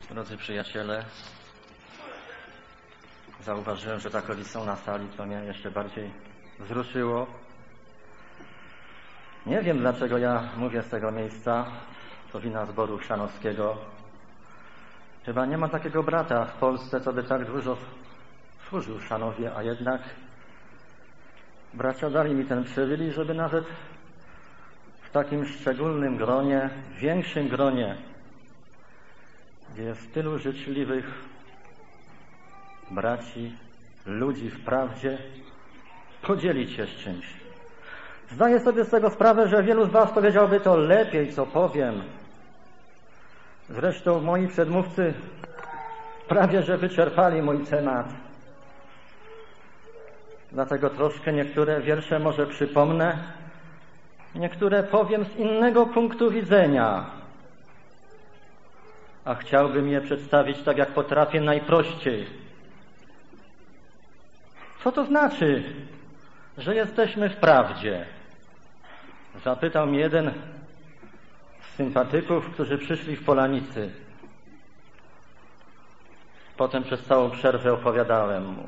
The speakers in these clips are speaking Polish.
Drodzy przyjaciele, zauważyłem, że takowi są na sali, co mnie jeszcze bardziej wzruszyło. Nie wiem, dlaczego ja mówię z tego miejsca, to wina zboru chrzanowskiego. Chyba nie ma takiego brata w Polsce, co by tak dużo służył Chrzanowie, a jednak bracia dali mi ten przywilej, żeby nawet w takim szczególnym gronie, większym gronie, gdzie jest tylu życzliwych braci, ludzi w prawdzie, podzielić się z czymś. Zdaję sobie z tego sprawę, że wielu z was powiedziałby to lepiej, co powiem. Zresztą moi przedmówcy prawie że wyczerpali mój temat. Dlatego troszkę niektóre wiersze może przypomnę, niektóre powiem z innego punktu widzenia. A chciałbym je przedstawić tak, jak potrafię, najprościej. Co to znaczy, że jesteśmy w prawdzie? Zapytał mnie jeden z sympatyków, którzy przyszli w Polanicy. Potem przez całą przerwę opowiadałem mu.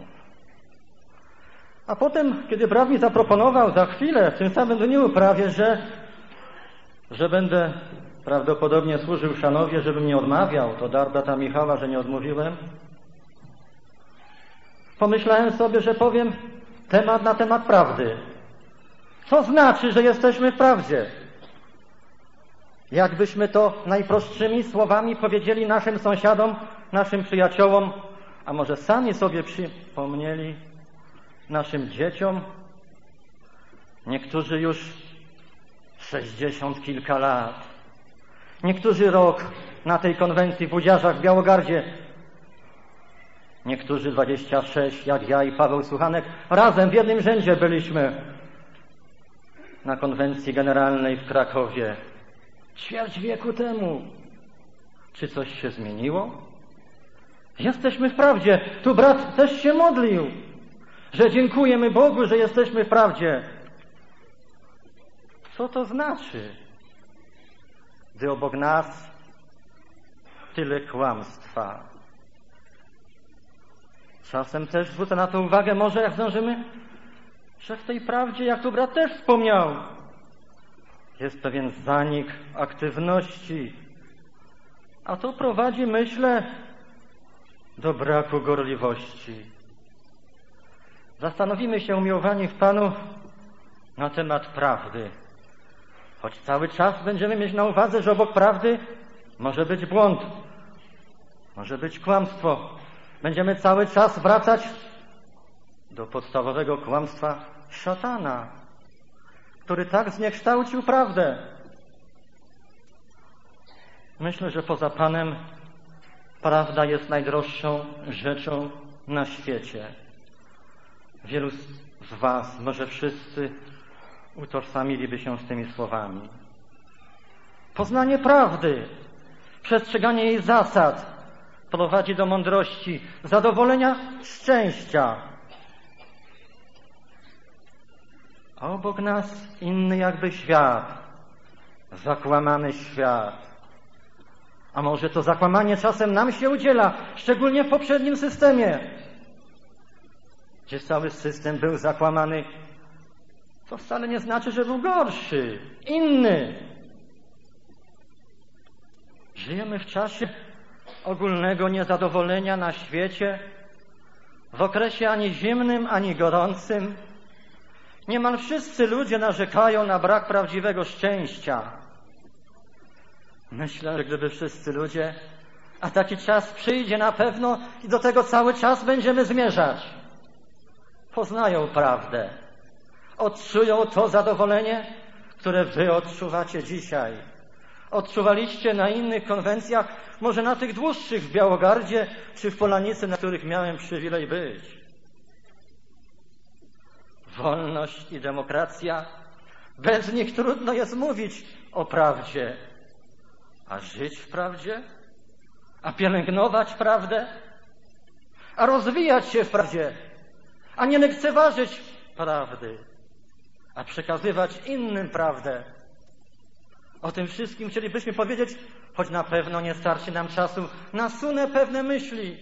A potem, kiedy brat mi zaproponował za chwilę, w tym samym dniu prawie, że będę prawdopodobnie służył Chrzanowie, żebym nie odmawiał, to dar brata Michała, że nie odmówiłem. Pomyślałem sobie, że powiem temat na temat prawdy. Co znaczy, że jesteśmy w prawdzie? Jakbyśmy to najprostszymi słowami powiedzieli naszym sąsiadom, naszym przyjaciołom, a może sami sobie przypomnieli, naszym dzieciom, niektórzy już 60 kilka lat, niektórzy rok na tej konwencji w Udziarzach w Białogardzie, niektórzy 26, jak ja i Paweł Suchanek, razem w jednym rzędzie byliśmy na konwencji generalnej w Krakowie. Ćwierć wieku temu. Czy coś się zmieniło? Jesteśmy w prawdzie. Tu brat też się modlił, że dziękujemy Bogu, że jesteśmy w prawdzie. Co to znaczy, gdy obok nas tyle kłamstwa? Czasem też zwrócę na to uwagę, może jak zdążymy, że w tej prawdzie, jak tu brat też wspomniał, jest pewien zanik aktywności, a to prowadzi, myślę, do braku gorliwości. Zastanowimy się, umiłowani w Panu, na temat prawdy. Choć cały czas będziemy mieć na uwadze, że obok prawdy może być błąd, może być kłamstwo. Będziemy cały czas wracać do podstawowego kłamstwa szatana, który tak zniekształcił prawdę. Myślę, że poza Panem prawda jest najdroższą rzeczą na świecie. Wielu z was, może wszyscy, utożsamiliby się z tymi słowami. Poznanie prawdy, przestrzeganie jej zasad prowadzi do mądrości, zadowolenia, szczęścia. A obok nas inny jakby świat, zakłamany świat. A może to zakłamanie czasem nam się udziela, szczególnie w poprzednim systemie, gdzie cały system był zakłamany. To wcale nie znaczy, że był gorszy, inny. Żyjemy w czasie ogólnego niezadowolenia na świecie, w okresie ani zimnym, ani gorącym. Niemal wszyscy ludzie narzekają na brak prawdziwego szczęścia. Myślę, że gdyby wszyscy ludzie, a taki czas przyjdzie na pewno i do tego cały czas będziemy zmierzać, poznają prawdę, odczują to zadowolenie, które wy odczuwacie dzisiaj. Odczuwaliście na innych konwencjach, może na tych dłuższych w Białogardzie czy w Polanicy, na których miałem przywilej być. Wolność i demokracja, bez nich trudno jest mówić o prawdzie. A żyć w prawdzie? A pielęgnować prawdę? A rozwijać się w prawdzie? A nie lekceważyć prawdy? A przekazywać innym prawdę? O tym wszystkim chcielibyśmy powiedzieć, choć na pewno nie starczy nam czasu. Nasunę pewne myśli.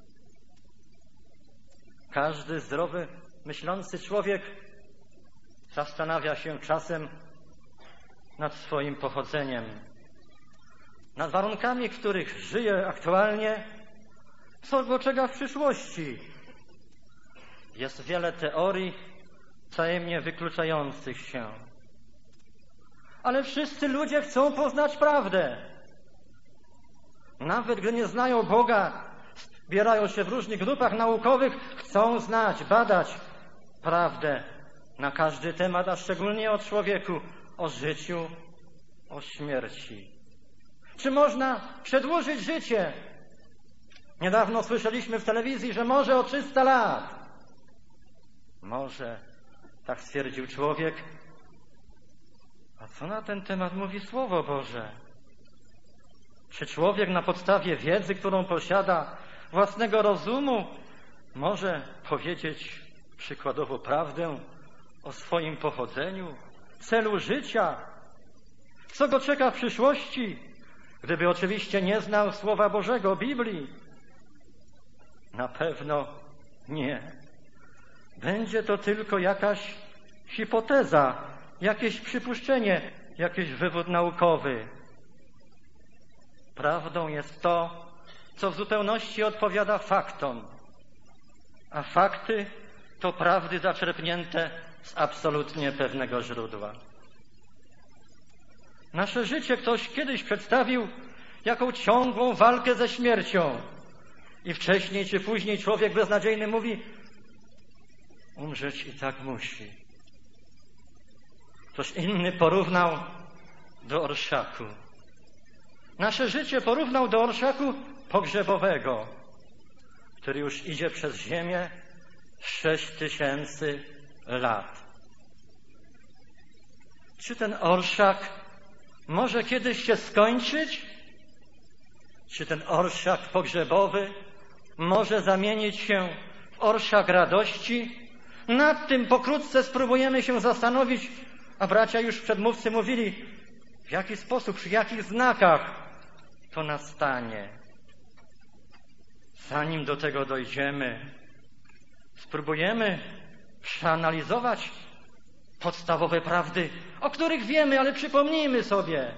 Każdy zdrowy, myślący człowiek zastanawia się czasem nad swoim pochodzeniem, nad warunkami, w których żyje aktualnie, co go czeka w przyszłości. Jest wiele teorii wzajemnie wykluczających się. Ale wszyscy ludzie chcą poznać prawdę. Nawet gdy nie znają Boga, zbierają się w różnych grupach naukowych, chcą znać, badać prawdę na każdy temat, a szczególnie o człowieku, o życiu, o śmierci. Czy można przedłużyć życie? Niedawno słyszeliśmy w telewizji, że może o 300 lat. Może, tak stwierdził człowiek. A co na ten temat mówi Słowo Boże? Czy człowiek na podstawie wiedzy, którą posiada, własnego rozumu, może powiedzieć przykładowo prawdę o swoim pochodzeniu, celu życia, co go czeka w przyszłości, gdyby oczywiście nie znał Słowa Bożego, Biblii? Na pewno nie. Będzie to tylko jakaś hipoteza, jakieś przypuszczenie, jakiś wywód naukowy. Prawdą jest to, co w zupełności odpowiada faktom, a fakty to prawdy zaczerpnięte z absolutnie pewnego źródła. Nasze życie ktoś kiedyś przedstawił jako ciągłą walkę ze śmiercią i wcześniej czy później człowiek beznadziejny mówi: umrzeć i tak musi. Ktoś inny porównał do orszaku. Nasze życie porównał do orszaku pogrzebowego, który już idzie przez ziemię 6000 lat. Czy ten orszak może kiedyś się skończyć? Czy ten orszak pogrzebowy może zamienić się w orszak radości? Nad tym pokrótce spróbujemy się zastanowić, a bracia już przedmówcy mówili, w jaki sposób, przy jakich znakach to nastanie. Zanim do tego dojdziemy, spróbujemy przeanalizować podstawowe prawdy, o których wiemy, ale przypomnijmy sobie.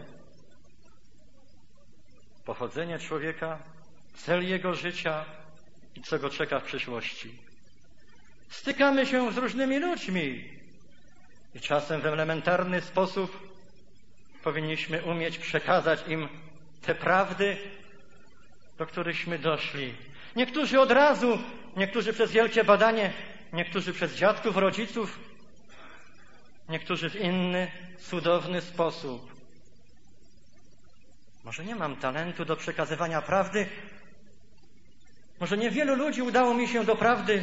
Pochodzenie człowieka, cel jego życia i co go czeka w przyszłości. Stykamy się z różnymi ludźmi i czasem w elementarny sposób powinniśmy umieć przekazać im te prawdy, do którychśmy doszli. Niektórzy od razu, niektórzy przez wielkie badanie, niektórzy przez dziadków, rodziców, niektórzy w inny, cudowny sposób. Może nie mam talentu do przekazywania prawdy, może niewielu ludzi udało mi się do prawdy,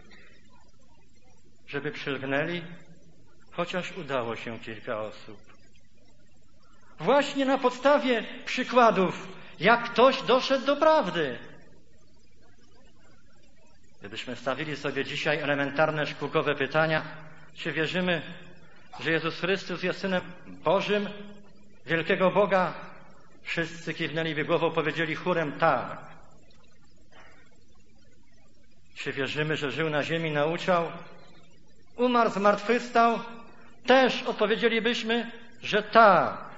żeby przylgnęli, chociaż udało się kilka osób. Właśnie na podstawie przykładów, jak ktoś doszedł do prawdy. Gdybyśmy stawili sobie dzisiaj elementarne szkółkowe pytania, czy wierzymy, że Jezus Chrystus jest Synem Bożym, wielkiego Boga, wszyscy kiwnęliby głową, powiedzieli chórem tak. Czy wierzymy, że żył na ziemi, nauczał, umarł, zmartwychwstał, też odpowiedzielibyśmy, że tak.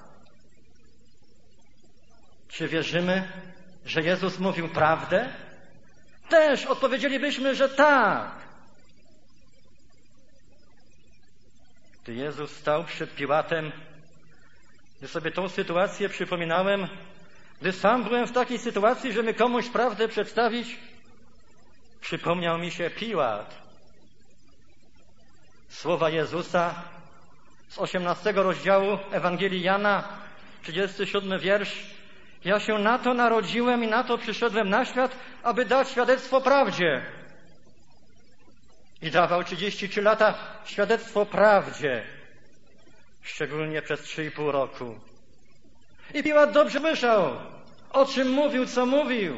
Czy wierzymy, że Jezus mówił prawdę? Też odpowiedzielibyśmy, że tak. Gdy Jezus stał przed Piłatem, gdy sobie tą sytuację przypominałem, gdy sam byłem w takiej sytuacji, żeby komuś prawdę przedstawić, przypomniał mi się Piłat. Słowa Jezusa z 18 rozdziału Ewangelii Jana, 37 wiersz. Ja się na to narodziłem i na to przyszedłem na świat, aby dać świadectwo prawdzie. I dawał 33 lata świadectwo prawdzie, szczególnie przez 3,5 roku. I Piłat dobrze myślał, o czym mówił, co mówił.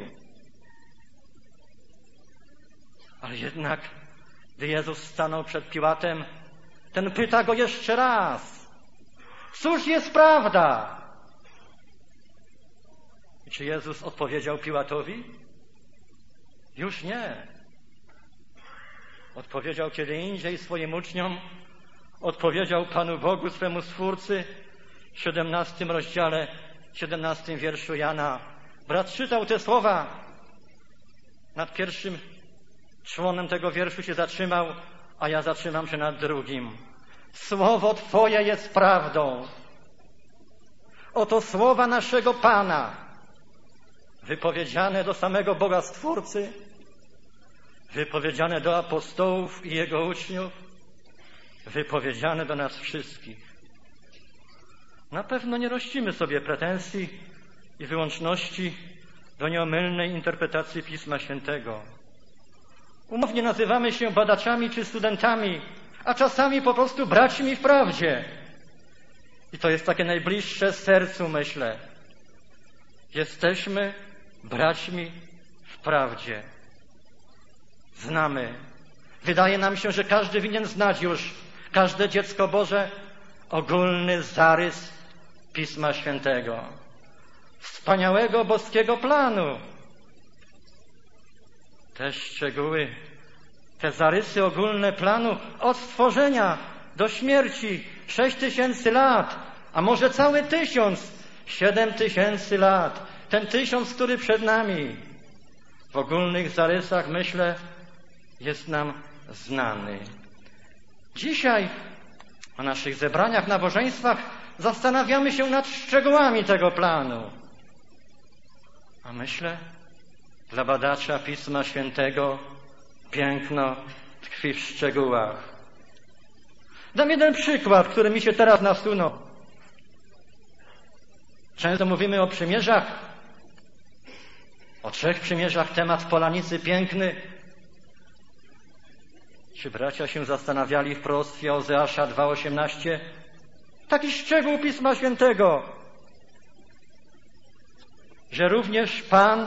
Ale jednak, gdy Jezus stanął przed Piłatem, ten pyta go jeszcze raz. Cóż jest prawda? I czy Jezus odpowiedział Piłatowi? Już nie. Odpowiedział kiedy indziej swoim uczniom, odpowiedział Panu Bogu, swemu Stwórcy, w 17 rozdziale, 17 wierszu Jana. Brat czytał te słowa. Nad pierwszym członem tego wierszu się zatrzymał, a ja zatrzymam się nad drugim. Słowo Twoje jest prawdą. Oto słowa naszego Pana, wypowiedziane do samego Boga Stwórcy, wypowiedziane do apostołów i Jego uczniów, wypowiedziane do nas wszystkich. Na pewno nie rościmy sobie pretensji i wyłączności do nieomylnej interpretacji Pisma Świętego. Umownie nazywamy się badaczami czy studentami, a czasami po prostu braćmi w prawdzie. I to jest takie najbliższe sercu, myślę. Jesteśmy braćmi w prawdzie. Znamy. Wydaje nam się, że każdy winien znać już, każde dziecko Boże, ogólny zarys Pisma Świętego. Wspaniałego boskiego planu. Te szczegóły, te zarysy ogólne planu od stworzenia do śmierci 6000 lat, a może cały 1000, 7000 lat. Ten 1000, który przed nami. W ogólnych zarysach, myślę, jest nam znany. Dzisiaj na naszych zebraniach, nabożeństwach zastanawiamy się nad szczegółami tego planu. A myślę, dla badacza Pisma Świętego piękno tkwi w szczegółach. Dam jeden przykład, który mi się teraz nasunął. Często mówimy o przymierzach, o 3 przymierzach, temat polanicy piękny. Czy bracia się zastanawiali w proroctwie Ozeasza 2:18? Taki szczegół Pisma Świętego, że również Pan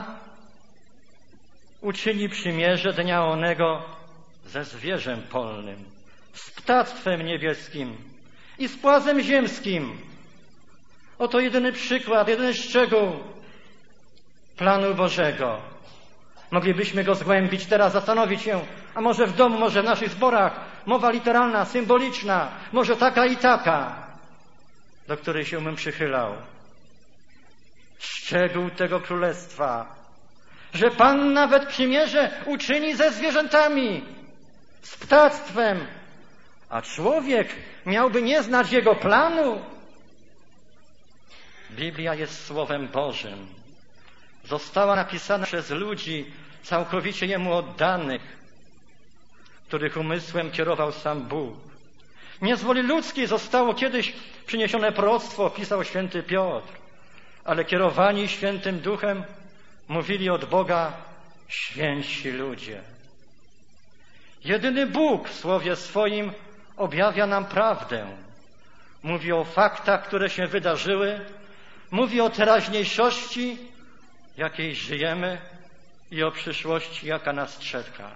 uczyni przymierze dnia onego ze zwierzem polnym, z ptactwem niebieskim i z płazem ziemskim. Oto jedyny przykład, jedyny szczegół planu Bożego. Moglibyśmy go zgłębić teraz, zastanowić się, a może w domu, może w naszych zborach, mowa literalna, symboliczna, może taka i taka, do której się bym przychylał. Szczegół tego królestwa, że Pan nawet przymierze uczyni ze zwierzętami, z ptactwem, a człowiek miałby nie znać Jego planu. Biblia jest Słowem Bożym. Została napisana przez ludzi całkowicie Jemu oddanych, których umysłem kierował sam Bóg. Nie z woli ludzkiej zostało kiedyś przyniesione proroctwo, pisał święty Piotr, ale kierowani Świętym Duchem mówili od Boga święci ludzie. Jedyny Bóg w Słowie swoim objawia nam prawdę. Mówi o faktach, które się wydarzyły, mówi o teraźniejszości, jakiej żyjemy i o przyszłości, jaka nas czeka.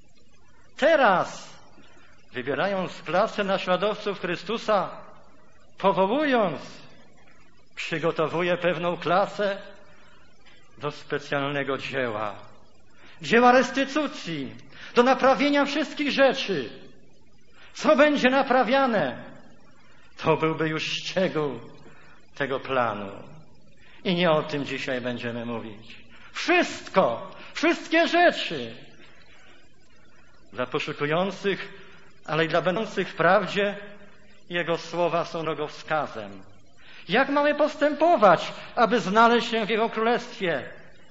Teraz, wybierając klasę naśladowców Chrystusa, powołując, przygotowuje pewną klasę do specjalnego dzieła. Dzieła restytucji, do naprawienia wszystkich rzeczy. Co będzie naprawiane? To byłby już szczegół tego planu. I nie o tym dzisiaj będziemy mówić. Wszystko, wszystkie rzeczy. Dla poszukujących, ale i dla będących w prawdzie, Jego słowa są drogowskazem. Jak mamy postępować, aby znaleźć się w Jego Królestwie?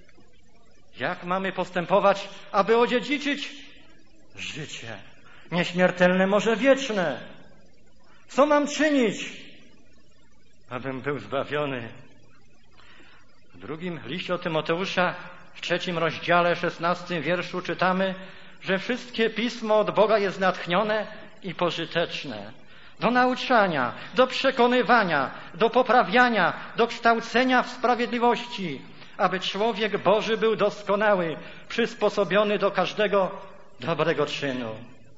Jak mamy postępować, aby odziedziczyć życie nieśmiertelne, może wieczne? Co mam czynić, abym był zbawiony? W drugim liście od Tymoteusza, w 3 rozdziale, 16 wierszu czytamy, że wszystkie Pismo od Boga jest natchnione i pożyteczne do nauczania, do przekonywania, do poprawiania, do kształcenia w sprawiedliwości, aby człowiek Boży był doskonały, przysposobiony do każdego dobrego czynu.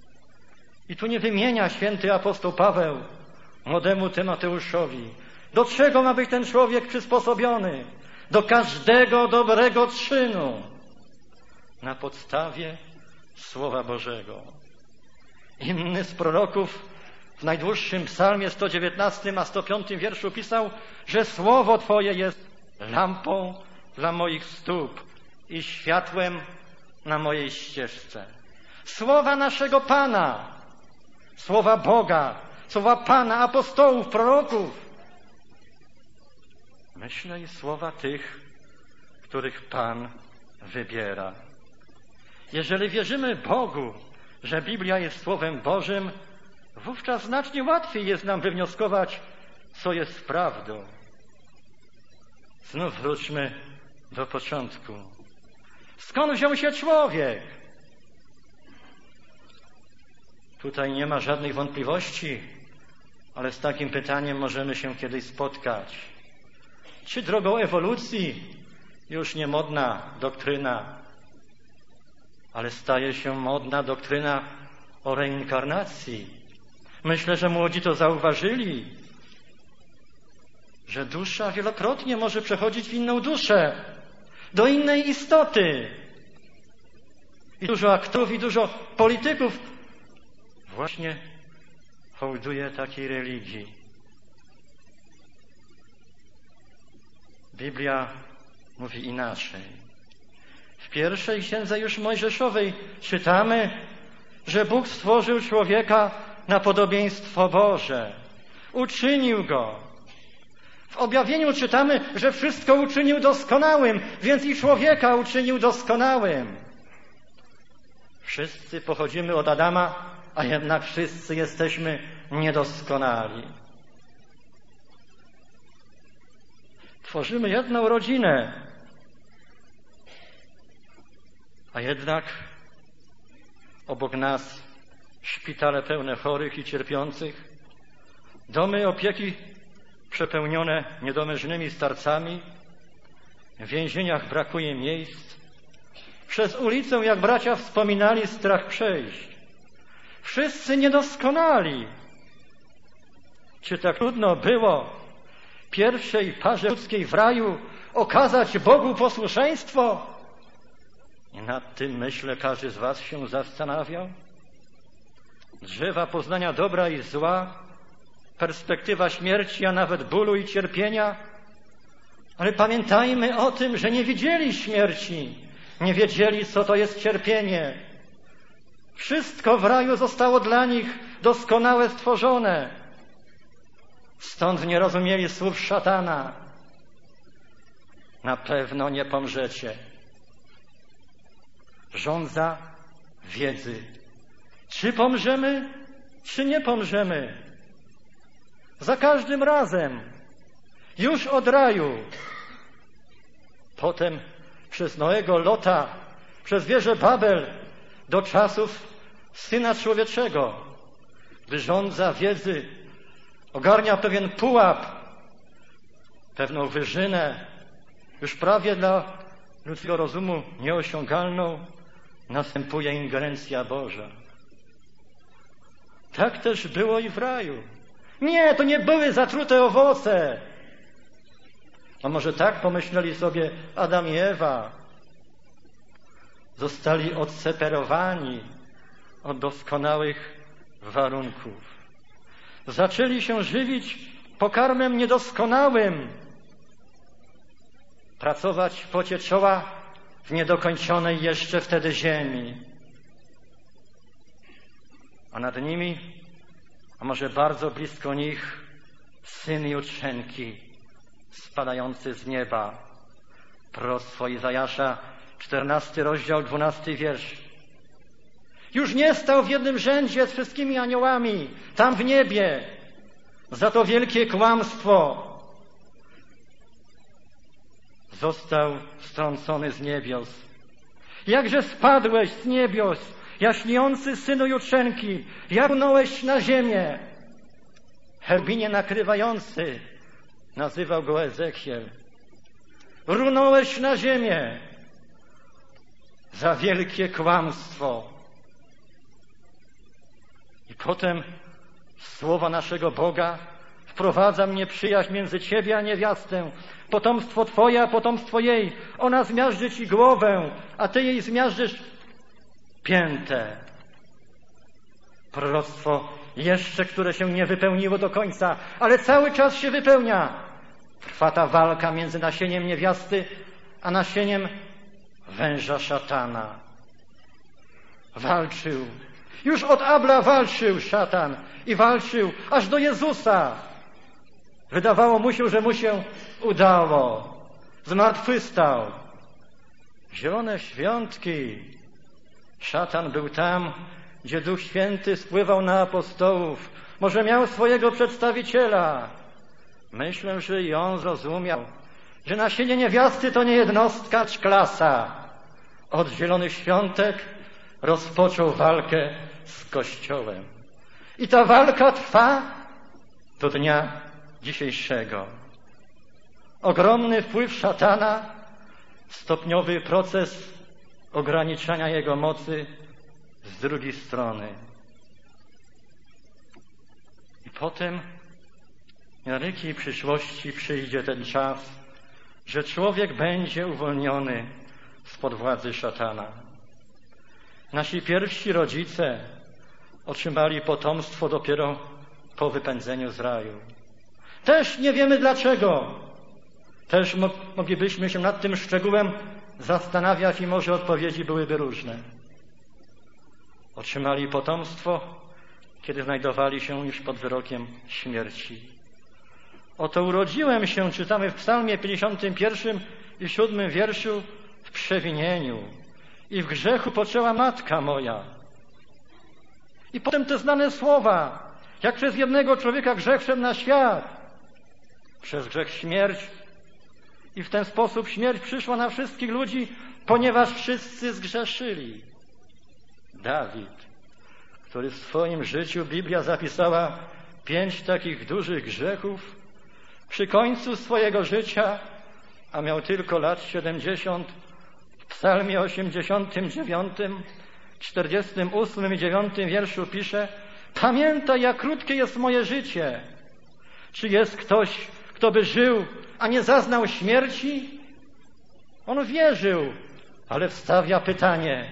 I tu nie wymienia święty apostoł Paweł młodemu Tymoteuszowi, do czego ma być ten człowiek przysposobiony. do każdego dobrego czynu na podstawie Słowa Bożego. Inny z proroków w najdłuższym psalmie 119, a 105 wierszu pisał, że Słowo Twoje jest lampą dla moich stóp i światłem na mojej ścieżce. Słowa naszego Pana, słowa Boga, słowa Pana, apostołów, proroków. Myślę i słowa tych, których Pan wybiera. Jeżeli wierzymy Bogu, że Biblia jest Słowem Bożym, wówczas znacznie łatwiej jest nam wywnioskować, co jest prawdą. Znów wróćmy do początku. Skąd wziął się człowiek? Tutaj nie ma żadnych wątpliwości, ale z takim pytaniem możemy się kiedyś spotkać. Czy drogą ewolucji, już nie modna doktryna, ale staje się modna doktryna o reinkarnacji. Myślę, że młodzi to zauważyli, że dusza wielokrotnie może przechodzić w inną duszę, do innej istoty. I dużo aktorów, i dużo polityków właśnie hołduje takiej religii. Biblia mówi inaczej. W pierwszej księdze już Mojżeszowej czytamy, że Bóg stworzył człowieka na podobieństwo Boże. Uczynił go. W objawieniu czytamy, że wszystko uczynił doskonałym, więc i człowieka uczynił doskonałym. Wszyscy pochodzimy od Adama, a jednak wszyscy jesteśmy niedoskonali. Tworzymy jedną rodzinę, a jednak obok nas szpitale pełne chorych i cierpiących, domy opieki przepełnione niedomężnymi starcami, w więzieniach brakuje miejsc, przez ulicę, jak bracia wspominali, strach przejść. Wszyscy niedoskonali. Czy tak trudno było pierwszej parze ludzkiej w raju okazać Bogu posłuszeństwo? I nad tym, myślę, każdy z was się zastanawiał. Drzewa poznania dobra i zła, perspektywa śmierci, a nawet bólu i cierpienia. Ale pamiętajmy o tym, że nie widzieli śmierci, nie wiedzieli, co to jest cierpienie. Wszystko w raju zostało dla nich doskonale stworzone. Stąd nie rozumieli słów szatana. Na pewno nie pomrzecie. Żądza wiedzy. Czy pomrzemy, czy nie pomrzemy? Za każdym razem. Już od raju. Potem przez Noego, Lota, przez wieżę Babel do czasów Syna Człowieczego, gdy żądza wiedzy ogarnia pewien pułap, pewną wyżynę, już prawie dla ludzkiego rozumu nieosiągalną, następuje ingerencja Boża. Tak też było i w raju. Nie, to nie były zatrute owoce. A może tak pomyśleli sobie Adam i Ewa. Zostali odseparowani od doskonałych warunków. Zaczęli się żywić pokarmem niedoskonałym. Pracować w pocie czoła w niedokończonej jeszcze wtedy ziemi. A nad nimi, a może bardzo blisko nich, Syn Jutrzenki spadający z nieba. Proroctwo Izajasza, 14 rozdział, 12 wiersz. Już nie stał w jednym rzędzie z wszystkimi aniołami, tam w niebie. Za to wielkie kłamstwo został strącony z niebios. Jakże spadłeś z niebios, jaśniejący Synu Jutrzenki, jak runąłeś na ziemię. Herbinie nakrywający, nazywał go Ezechiel. Runąłeś na ziemię za wielkie kłamstwo. I potem słowa naszego Boga w Wprowadzam nieprzyjaźń między ciebie a niewiastę. Potomstwo twoje, a potomstwo jej. Ona zmiażdży ci głowę, a ty jej zmiażdżysz piętę. Proroctwo jeszcze, które się nie wypełniło do końca, ale cały czas się wypełnia. Trwa ta walka między nasieniem niewiasty a nasieniem węża szatana. Walczył. Już od Abla walczył szatan i walczył aż do Jezusa. Wydawało mu się, że mu się udało. Zmartwychwstał. Zielone świątki. Szatan był tam, gdzie Duch Święty spływał na apostołów. Może miał swojego przedstawiciela. Myślę, że i on zrozumiał, że nasienie niewiasty to nie jednostka, lecz klasa. Od Zielonych Świątek rozpoczął walkę z Kościołem. I ta walka trwa do dnia dzisiejszego. Ogromny wpływ szatana, stopniowy proces ograniczania jego mocy z drugiej strony. I potem w niedalekiej przyszłości przyjdzie ten czas, że człowiek będzie uwolniony spod władzy szatana. Nasi pierwsi rodzice otrzymali potomstwo dopiero po wypędzeniu z raju. Też nie wiemy dlaczego. Też moglibyśmy się nad tym szczegółem zastanawiać i może odpowiedzi byłyby różne. Otrzymali potomstwo, kiedy znajdowali się już pod wyrokiem śmierci. Oto urodziłem się, czytamy w Psalmie 51 i 7 wierszu, w przewinieniu i w grzechu poczęła matka moja. I potem te znane słowa, jak przez jednego człowieka grzech wszedł na świat, przez grzech śmierć i w ten sposób śmierć przyszła na wszystkich ludzi, ponieważ wszyscy zgrzeszyli. Dawid, który w swoim życiu, Biblia zapisała 5 takich dużych grzechów, przy końcu swojego życia, a miał tylko lat 70, w Psalmie 89, 48 i 9 wierszu pisze: pamiętaj, jak krótkie jest moje życie. Czy jest ktoś, kto by żył, a nie zaznał śmierci? On wierzył, ale wstawia pytanie: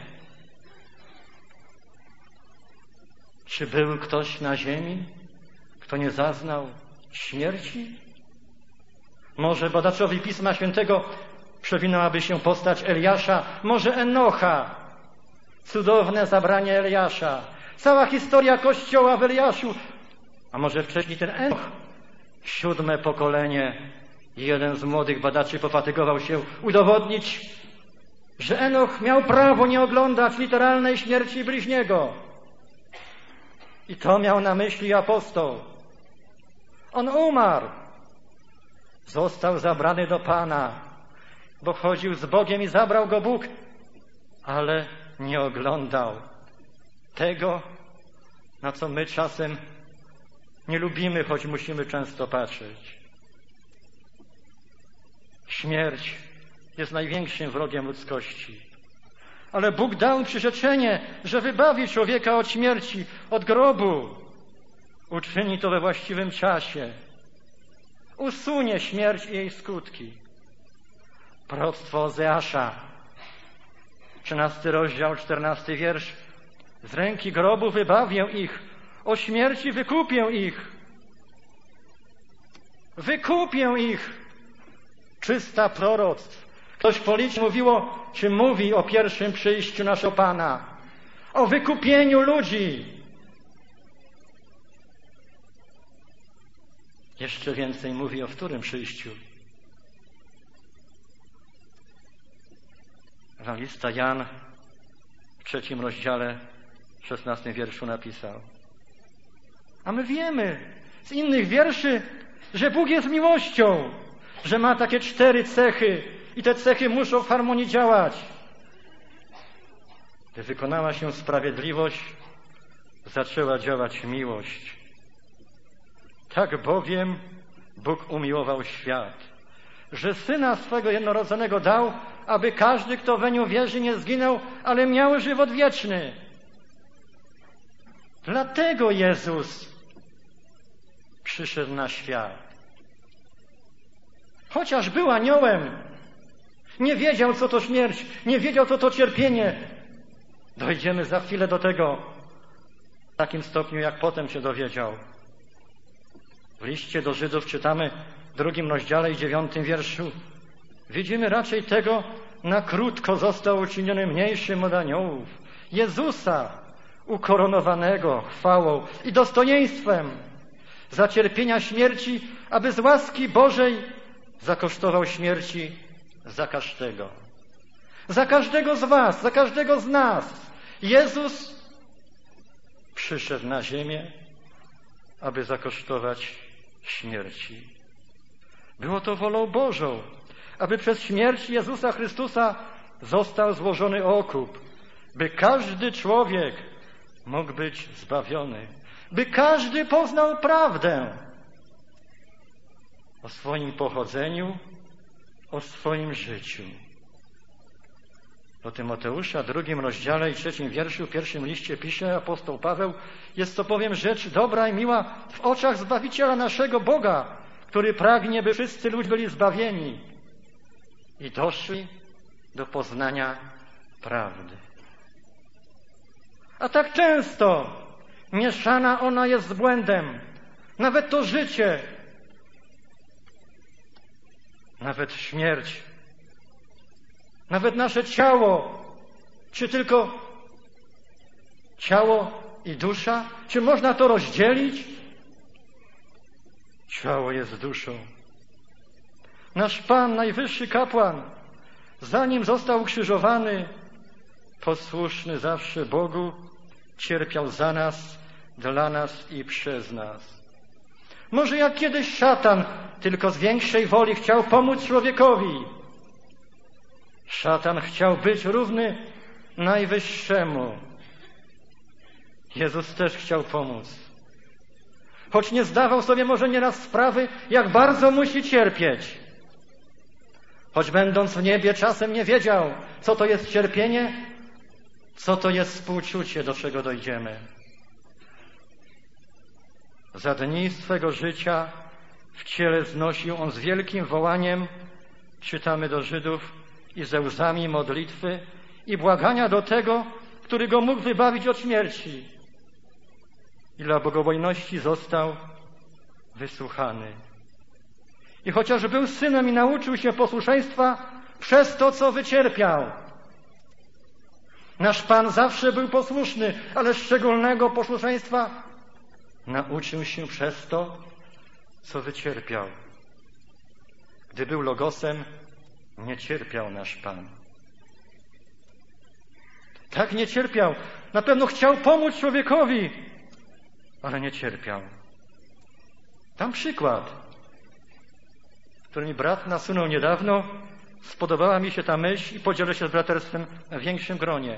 czy był ktoś na ziemi, kto nie zaznał śmierci? Może badaczowi Pisma Świętego przewinęłaby się postać Eliasza, może Enocha. Cudowne zabranie Eliasza. Cała historia Kościoła w Eliaszu. A może wcześniej ten Enoch, 7 pokolenie. Jeden z młodych badaczy pofatygował się udowodnić, że Enoch miał prawo nie oglądać literalnej śmierci bliźniego. I to miał na myśli apostoł. On umarł. Został zabrany do Pana, bo chodził z Bogiem i zabrał go Bóg, ale nie oglądał tego, na co my czasem nie lubimy, choć musimy często patrzeć. Śmierć jest największym wrogiem ludzkości. Ale Bóg dał przyrzeczenie, że wybawi człowieka od śmierci, od grobu. Uczyni to we właściwym czasie. Usunie śmierć i jej skutki. Proroctwo Ozeasza, 13 rozdział, 14 wiersz. Z ręki grobu wybawię ich, o śmierci wykupię ich. Wykupię ich. 300 proroctw. Ktoś policzył, mówiło, czy mówi o pierwszym przyjściu naszego Pana, o wykupieniu ludzi. Jeszcze więcej mówi o wtórnym przyjściu. Ewangelista Jan w 3 rozdziale, 16 wierszu napisał: a my wiemy z innych wierszy, że Bóg jest miłością, że ma takie 4 cechy i te cechy muszą w harmonii działać. Gdy wykonała się sprawiedliwość, zaczęła działać miłość. Tak bowiem Bóg umiłował świat, że Syna swego jednorodzonego dał, aby każdy, kto we nią wierzy, nie zginął, ale miał żywot wieczny. Dlatego Jezus przyszedł na świat. Chociaż był aniołem, nie wiedział, co to śmierć, nie wiedział, co to cierpienie. Dojdziemy za chwilę do tego w takim stopniu, jak potem się dowiedział. W liście do Żydów czytamy w 2 rozdziale i 9 wierszu. Widzimy raczej tego, na krótko został uczyniony mniejszym od aniołów. Jezusa ukoronowanego chwałą i dostojeństwem za cierpienia śmierci, aby z łaski Bożej zakosztował śmierci za każdego. Za każdego z was, za każdego z nas. Jezus przyszedł na ziemię, aby zakosztować śmierci. Było to wolą Bożą, aby przez śmierć Jezusa Chrystusa został złożony okup, by każdy człowiek mógł być zbawiony, by każdy poznał prawdę o swoim pochodzeniu, o swoim życiu. Do Tymoteusza, 2 rozdziale i 3 wierszu, 1 liście pisze apostoł Paweł: jest to bowiem rzecz dobra i miła w oczach Zbawiciela naszego Boga, który pragnie, by wszyscy ludzie byli zbawieni i doszli do poznania prawdy. A tak często mieszana ona jest z błędem. Nawet to życie, nawet śmierć, nawet nasze ciało, czy tylko ciało i dusza? Czy można to rozdzielić? Ciało jest duszą. Nasz Pan, najwyższy kapłan, zanim został ukrzyżowany, posłuszny zawsze Bogu, cierpiał za nas, dla nas i przez nas. Może jak kiedyś szatan, tylko z większej woli chciał pomóc człowiekowi. Szatan chciał być równy Najwyższemu. Jezus też chciał pomóc. Choć nie zdawał sobie może nieraz sprawy, jak bardzo musi cierpieć. Choć będąc w niebie czasem nie wiedział, co to jest cierpienie, co to jest współczucie, do czego dojdziemy. Za dni swego życia w ciele znosił on z wielkim wołaniem, czytamy do Żydów, i ze łzami modlitwy i błagania do tego, który go mógł wybawić od śmierci. I dla bogobojności został wysłuchany. I chociaż był synem i nauczył się posłuszeństwa przez to, co wycierpiał. Nasz Pan zawsze był posłuszny, ale szczególnego posłuszeństwa nauczył się przez to, co wycierpiał. Gdy był Logosem, nie cierpiał nasz Pan. Tak nie cierpiał. Na pewno chciał pomóc człowiekowi, ale nie cierpiał. Dam przykład, który mi brat nasunął niedawno. Spodobała mi się ta myśl i podzielę się z braterstwem w większym gronie.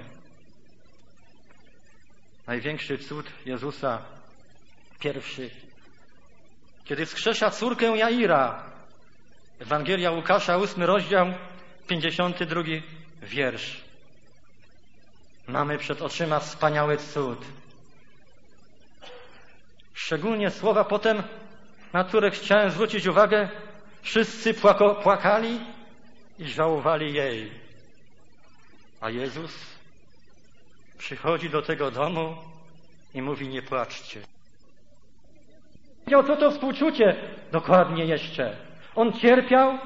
Największy cud Jezusa, pierwszy, kiedy wskrzesza córkę Jaira. Ewangelia Łukasza, 8 rozdział, 52 wiersz. Mamy przed oczyma wspaniały cud. Szczególnie słowa potem, na które chciałem zwrócić uwagę, wszyscy płakali i żałowali jej. A Jezus przychodzi do tego domu i mówi: nie płaczcie. Wiedział, co to współczucie dokładnie jeszcze. On cierpiał,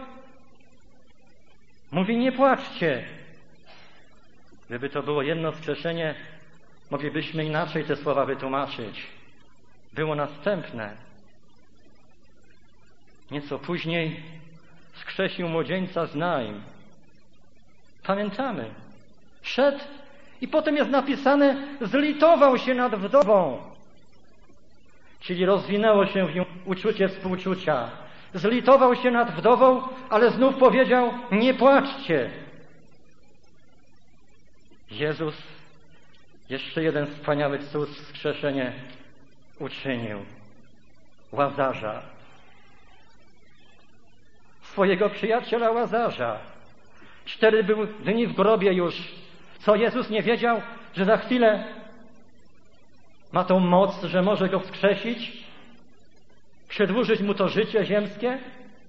mówi: nie płaczcie. Gdyby to było jedno wskrzeszenie, moglibyśmy inaczej te słowa wytłumaczyć. Było następne. Nieco później wskrzesił młodzieńca z Naim. Pamiętamy. Szedł i potem jest napisane: zlitował się nad wdową. Czyli rozwinęło się w nim uczucie współczucia. Zlitował się nad wdową, ale znów powiedział: nie płaczcie. Jezus jeszcze jeden wspaniały cud, wskrzeszenie uczynił. Łazarza. Swojego przyjaciela Łazarza. 4 dni w grobie już. Co Jezus nie wiedział, że za chwilę ma tą moc, że może go wskrzesić? Przedłużyć mu to życie ziemskie?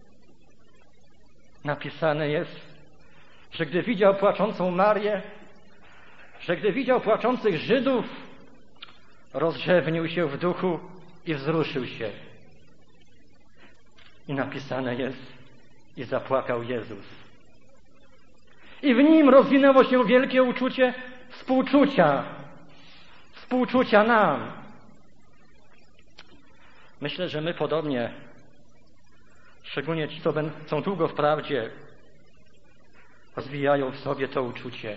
Napisane jest, że gdy widział płaczącą Marię, że gdy widział płaczących Żydów, rozrzewnił się w duchu i wzruszył się. I napisane jest, i zapłakał Jezus. I w nim rozwinęło się wielkie uczucie współczucia nam. Myślę, że my podobnie, szczególnie ci, co są długo w prawdzie, rozwijają w sobie to uczucie.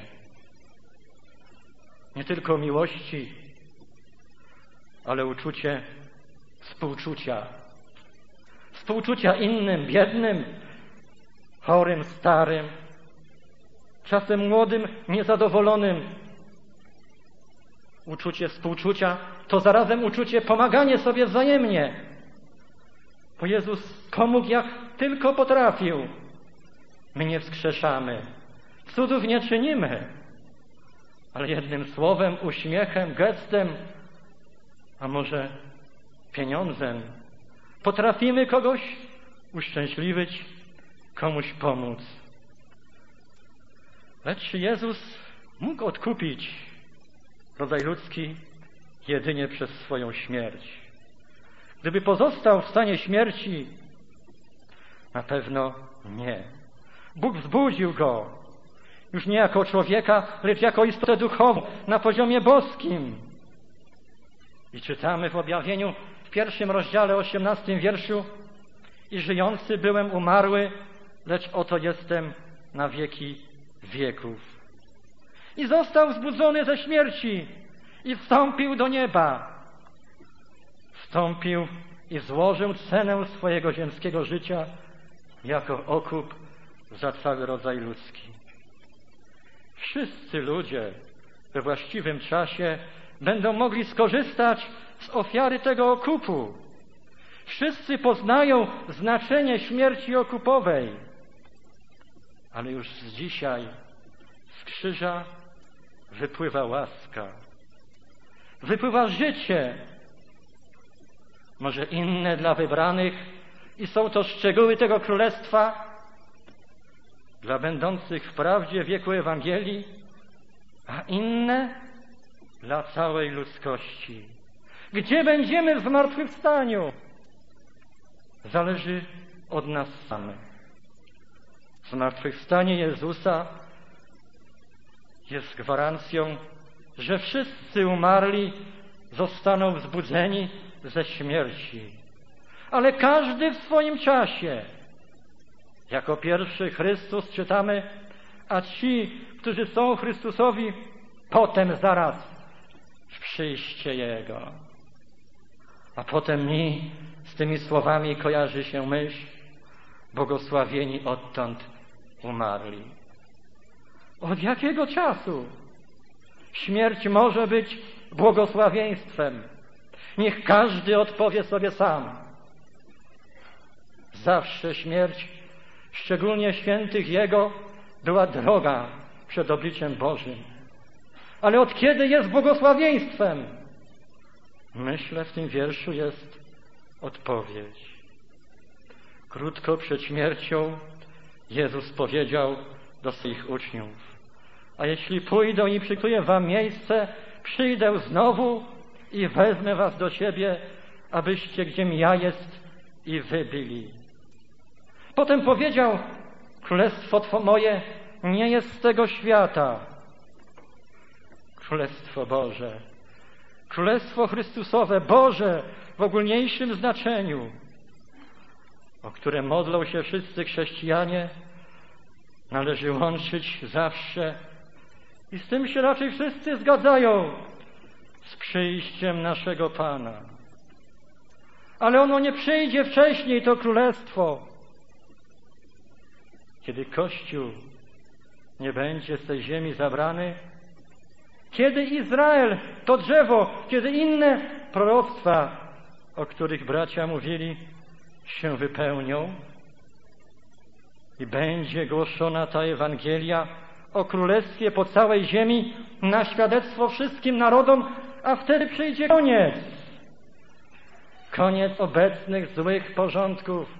Nie tylko miłości, ale uczucie współczucia. Współczucia innym, biednym, chorym, starym, czasem młodym, niezadowolonym. Uczucie współczucia to zarazem uczucie pomagania sobie wzajemnie. Bo Jezus pomógł jak tylko potrafił. My nie wskrzeszamy, cudów nie czynimy, ale jednym słowem, uśmiechem, gestem, a może pieniądzem potrafimy kogoś uszczęśliwić, komuś pomóc. Lecz Jezus mógł odkupić rodzaj ludzki jedynie przez swoją śmierć. Gdyby pozostał w stanie śmierci, na pewno nie. Bóg wzbudził go już nie jako człowieka, lecz jako istotę duchową na poziomie boskim. I czytamy w objawieniu w 1 rozdziale 18 wierszu: i żyjący byłem umarły, lecz oto jestem na wieki wieków. I został wzbudzony ze śmierci i wstąpił do nieba. Wstąpił i złożył cenę swojego ziemskiego życia jako okup za cały rodzaj ludzki. Wszyscy ludzie we właściwym czasie będą mogli skorzystać z ofiary tego okupu. Wszyscy poznają znaczenie śmierci okupowej. Ale już z dzisiaj z krzyża wypływa łaska. Wypływa życie. Może inne dla wybranych i są to szczegóły tego królestwa dla będących wprawdzie w wieku Ewangelii, a inne dla całej ludzkości. Gdzie będziemy w zmartwychwstaniu? Zależy od nas samych. Zmartwychwstanie Jezusa jest gwarancją, że wszyscy umarli zostaną wzbudzeni ze śmierci. Ale każdy w swoim czasie. Jako pierwszy Chrystus czytamy, a ci, którzy są Chrystusowi, potem zaraz w przyjście Jego. A potem mi z tymi słowami kojarzy się myśl: błogosławieni odtąd umarli. Od jakiego czasu śmierć może być błogosławieństwem? Niech każdy odpowie sobie sam. Zawsze śmierć, szczególnie świętych Jego, była droga przed obliczem Bożym. Ale od kiedy jest błogosławieństwem? Myślę, w tym wierszu jest odpowiedź. Krótko przed śmiercią Jezus powiedział do swoich uczniów: a jeśli pójdę i przygotuję wam miejsce, przyjdę znowu i wezmę was do siebie, abyście gdziem ja jest i wy byli. Potem powiedział: królestwo moje nie jest z tego świata. Królestwo Boże, Królestwo Chrystusowe, Boże w ogólniejszym znaczeniu, o które modlą się wszyscy chrześcijanie, należy łączyć zawsze i z tym się raczej wszyscy zgadzają, z przyjściem naszego Pana. Ale ono nie przyjdzie wcześniej, to królestwo, kiedy Kościół nie będzie z tej ziemi zabrany, kiedy Izrael, to drzewo, kiedy inne proroctwa, o których bracia mówili, się wypełnią i będzie głoszona ta Ewangelia o Królestwie po całej ziemi na świadectwo wszystkim narodom, a wtedy przyjdzie koniec. Koniec obecnych złych porządków.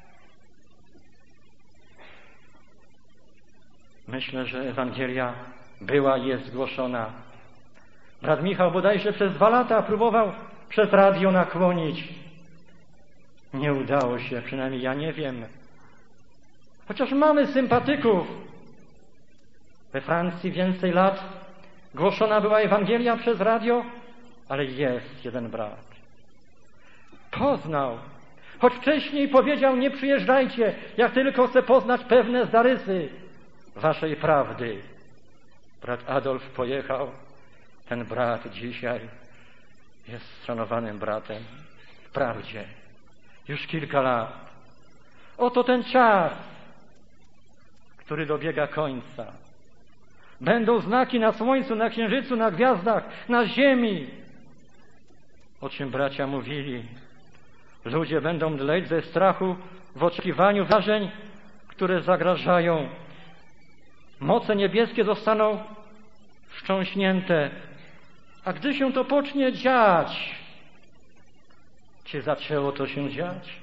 Myślę, że Ewangelia była i jest głoszona. Brat Michał bodajże przez 2 lata próbował przez radio nakłonić. Nie udało się, przynajmniej ja nie wiem. Chociaż mamy sympatyków. We Francji więcej lat głoszona była Ewangelia przez radio, ale jest jeden brat. Poznał. Choć wcześniej powiedział, nie przyjeżdżajcie, jak tylko chcę poznać pewne zarysy waszej prawdy. Brat Adolf pojechał. Ten brat dzisiaj jest szanowanym bratem w prawdzie. Już kilka lat. Oto ten czas, który dobiega końca. Będą znaki na słońcu, na księżycu, na gwiazdach, na ziemi. O czym bracia mówili. Ludzie będą mdleć ze strachu w oczekiwaniu wydarzeń, które zagrażają. Moce niebieskie zostaną wstrząśnięte. A gdy się to pocznie dziać, czy zaczęło to się dziać?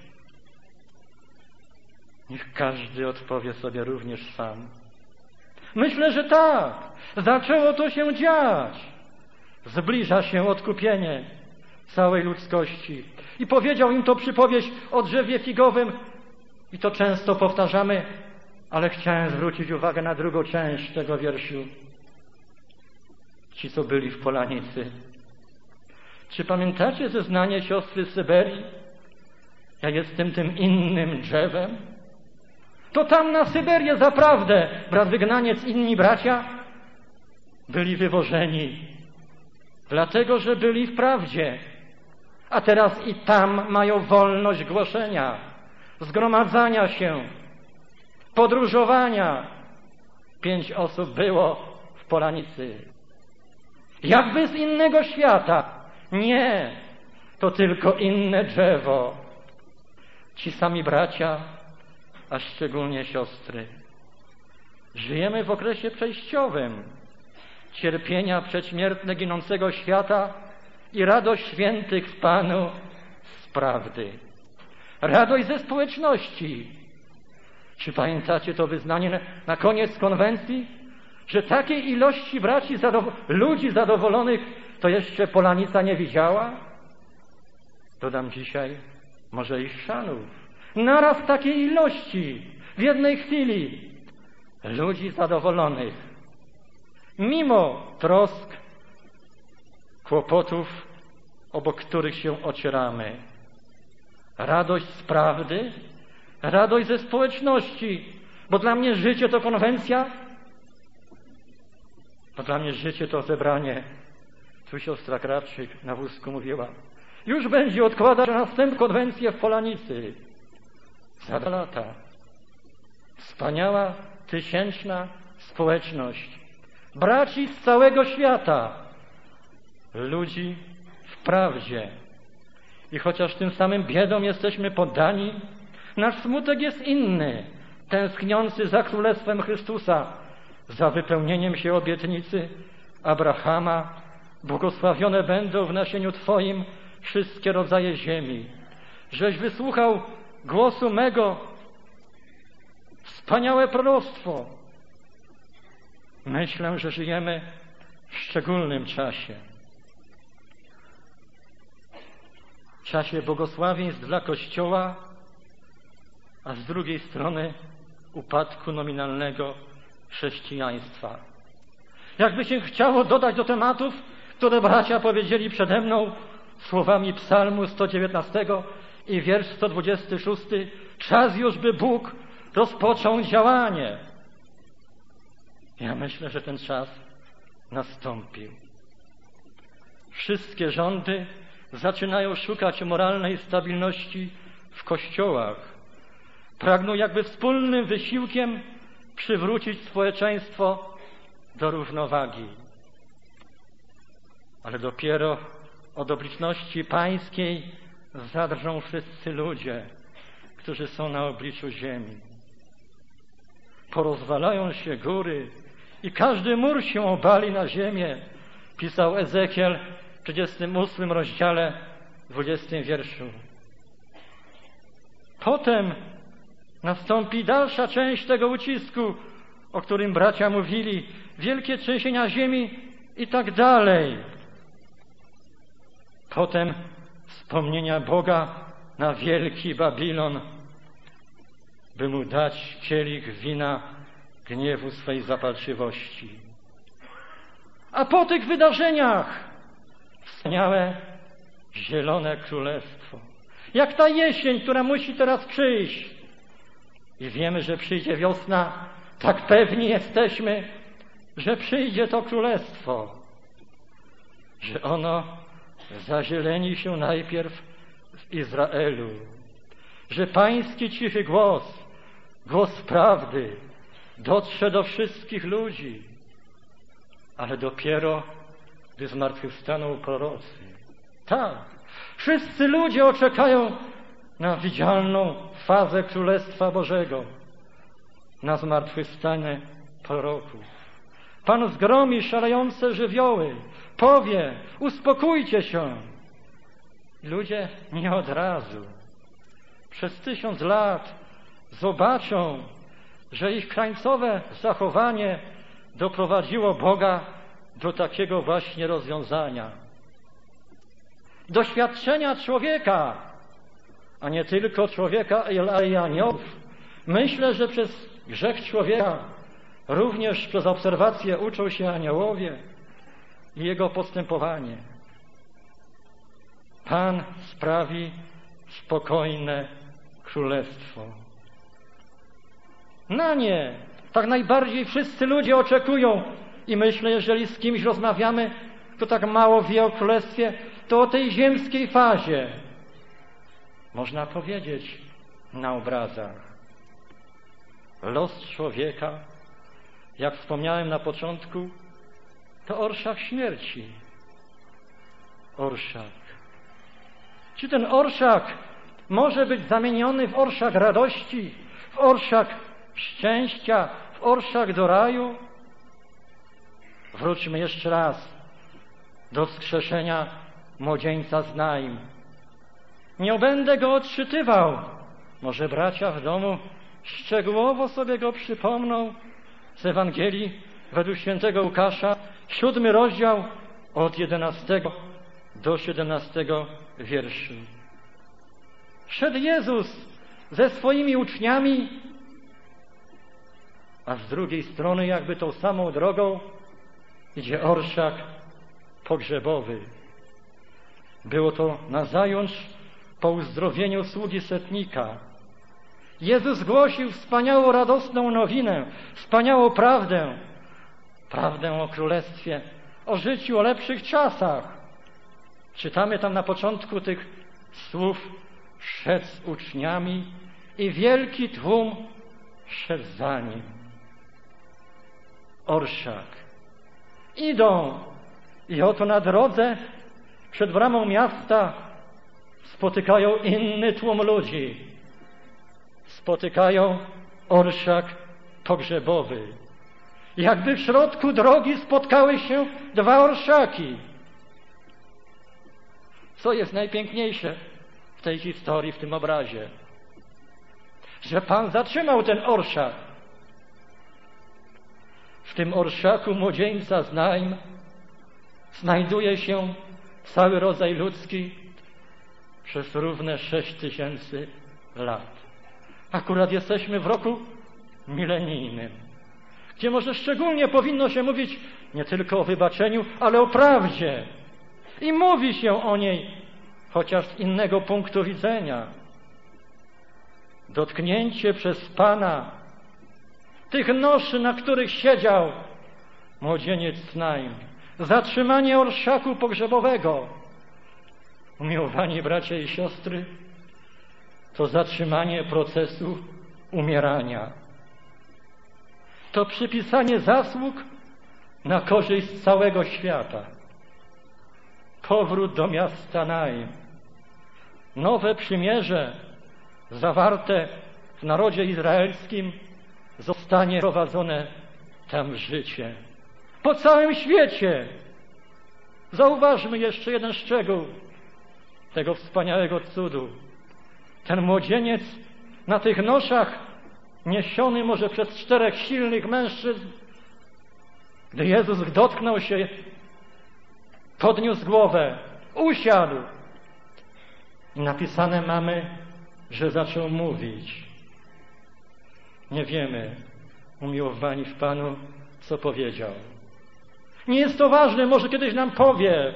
Niech każdy odpowie sobie również sam. Myślę, że tak. Zaczęło to się dziać. Zbliża się odkupienie całej ludzkości. I powiedział im to przypowieść o drzewie figowym. I to często powtarzamy, ale chciałem zwrócić uwagę na drugą część tego wierszu. Ci, co byli w Polanicy. Czy pamiętacie zeznanie siostry z Syberii? Ja jestem tym innym drzewem. To tam na Syberię zaprawdę brat wygnaniec, inni bracia byli wywożeni, dlatego że byli w prawdzie. A teraz i tam mają wolność głoszenia, zgromadzania się, podróżowania. 5 osób było w Polanicy. Jakby z innego świata. Nie, to tylko inne drzewo. Ci sami bracia, a szczególnie siostry. Żyjemy w okresie przejściowym cierpienia przedśmiertne ginącego świata i radość świętych w Panu z prawdy. Radość ze społeczności. Czy pamiętacie to wyznanie na koniec konwencji? Że takiej ilości braci, ludzi zadowolonych to jeszcze Polanica nie widziała? Dodam dzisiaj, może i Chrzanów. Naraz takiej ilości, w jednej chwili, ludzi zadowolonych. Mimo trosk, kłopotów, obok których się ocieramy. Radość z prawdy, radość ze społeczności, bo dla mnie życie to konwencja, bo dla mnie życie to zebranie. Tu siostra Krawczyk na wózku mówiła, już będzie odkładać następną konwencję w Polanicy. Za 2 lata. Wspaniała, 1000 społeczność. Braci z całego świata. Ludzi w prawdzie. I chociaż tym samym biedom jesteśmy poddani, nasz smutek jest inny, tęskniący za Królestwem Chrystusa, za wypełnieniem się obietnicy Abrahama. Błogosławione będą w nasieniu Twoim wszystkie rodzaje ziemi. Żeś wysłuchał głosu mego. Wspaniałe proroctwo. Myślę, że żyjemy w szczególnym czasie. W czasie błogosławieństw dla Kościoła, a z drugiej strony upadku nominalnego chrześcijaństwa. Jakby się chciało dodać do tematów, które bracia powiedzieli przede mną słowami Psalmu 119 i wiersz 126. Czas już, by Bóg rozpoczął działanie. Ja myślę, że ten czas nastąpił. Wszystkie rządy zaczynają szukać moralnej stabilności w kościołach. Pragną jakby wspólnym wysiłkiem przywrócić społeczeństwo do równowagi. Ale dopiero od obliczości pańskiej zadrżą wszyscy ludzie, którzy są na obliczu ziemi. Porozwalają się góry i każdy mur się obali na ziemię, pisał Ezekiel w 38 rozdziale 20 wierszu. Potem nastąpi dalsza część tego ucisku, o którym bracia mówili, wielkie trzęsienia ziemi i tak dalej. Potem wspomnienia Boga na wielki Babilon, by mu dać kielich wina gniewu swej zapalczywości. A po tych wydarzeniach wspaniałe, zielone królestwo. Jak ta jesień, która musi teraz przyjść. I wiemy, że przyjdzie wiosna, tak pewni jesteśmy, że przyjdzie to królestwo. Że ono zazieleni się najpierw w Izraelu. Że pański cichy głos, głos prawdy, dotrze do wszystkich ludzi. Ale dopiero, gdy zmartwychwstaną prorocy. Tak, wszyscy ludzie oczekają na widzialną fazę Królestwa Bożego, na zmartwychwstanie proroków. Pan zgromi szalejące żywioły, powie, uspokójcie się. Ludzie nie od razu. Przez 1000 lat zobaczą, że ich krańcowe zachowanie doprowadziło Boga do takiego właśnie rozwiązania. Doświadczenia człowieka, a nie tylko człowieka, ale i aniołów. Myślę, że przez grzech człowieka również przez obserwację uczą się aniołowie i jego postępowanie. Pan sprawi spokojne królestwo. Na nie tak najbardziej wszyscy ludzie oczekują i myślę, jeżeli z kimś rozmawiamy, kto tak mało wie o królestwie, to o tej ziemskiej fazie. Można powiedzieć na obrazach. Los człowieka, jak wspomniałem na początku, to orszak śmierci. Orszak. Czy ten orszak może być zamieniony w orszak radości, w orszak szczęścia, w orszak do raju? Wróćmy jeszcze raz do wskrzeszenia młodzieńca z Naim. Nie będę go odczytywał. Może bracia w domu szczegółowo sobie go przypomną z Ewangelii według świętego Łukasza, 7 rozdział od 11 do 17 wierszu. Szedł Jezus ze swoimi uczniami, a z drugiej strony jakby tą samą drogą idzie orszak pogrzebowy. Było to nazajutrz po uzdrowieniu sługi setnika. Jezus głosił wspaniałą, radosną nowinę, wspaniałą prawdę. Prawdę o Królestwie, o życiu, o lepszych czasach. Czytamy tam na początku tych słów: szedł z uczniami i wielki tłum szedł za nim. Orszak. Idą i oto na drodze przed bramą miasta spotykają inny tłum ludzi. Spotykają orszak pogrzebowy. Jakby w środku drogi spotkały się 2 orszaki. Co jest najpiękniejsze w tej historii, w tym obrazie? Że Pan zatrzymał ten orszak. W tym orszaku młodzieńca z Naim znajduje się cały rodzaj ludzki przez równe 6000 lat. Akurat jesteśmy w roku milenijnym, gdzie może szczególnie powinno się mówić nie tylko o wybaczeniu, ale o prawdzie. I mówi się o niej, chociaż z innego punktu widzenia. Dotknięcie przez Pana tych noszy, na których siedział młodzieniec Naim. Zatrzymanie orszaku pogrzebowego. Umiłowani bracia i siostry, to zatrzymanie procesu umierania. To przypisanie zasług na korzyść całego świata. Powrót do miasta Naim. Nowe przymierze zawarte w narodzie izraelskim zostanie prowadzone tam w życie. Po całym świecie. Zauważmy jeszcze jeden szczegół. tego wspaniałego cudu. Ten młodzieniec na tych noszach, niesiony może przez 4 silnych mężczyzn, gdy Jezus dotknął się, podniósł głowę, usiadł. I napisane mamy, że zaczął mówić. Nie wiemy, umiłowani w Panu, co powiedział. Nie jest to ważne, może kiedyś nam powie.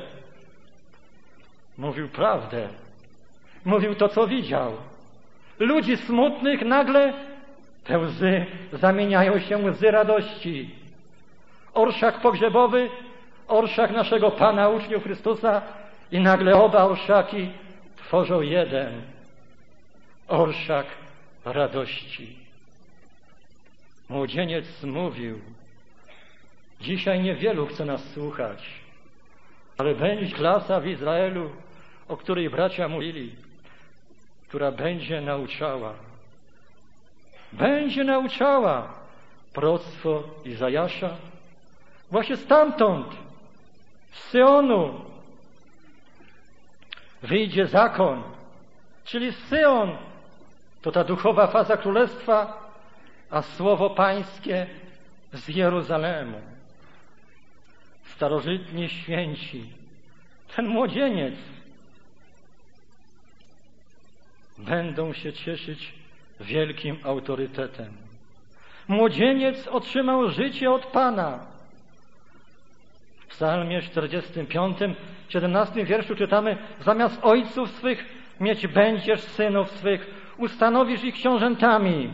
Mówił prawdę. Mówił to, co widział. Ludzi smutnych nagle te łzy zamieniają się w łzy radości. Orszak pogrzebowy, orszak naszego Pana, uczniów Chrystusa i nagle oba orszaki tworzą jeden. Orszak radości. Młodzieniec mówił. Dzisiaj niewielu chce nas słuchać, ale będzie klasa w Izraelu, o której bracia mówili, która będzie nauczała proroctwo Izajasza. Właśnie stamtąd, z Syonu, wyjdzie zakon, czyli Syon to ta duchowa faza królestwa, a słowo pańskie z Jeruzalemu. Starożytni święci, ten młodzieniec, będą się cieszyć wielkim autorytetem. Młodzieniec otrzymał życie od Pana. W Psalmie 45, 17 wierszu czytamy: zamiast ojców swych mieć będziesz synów swych, ustanowisz ich książętami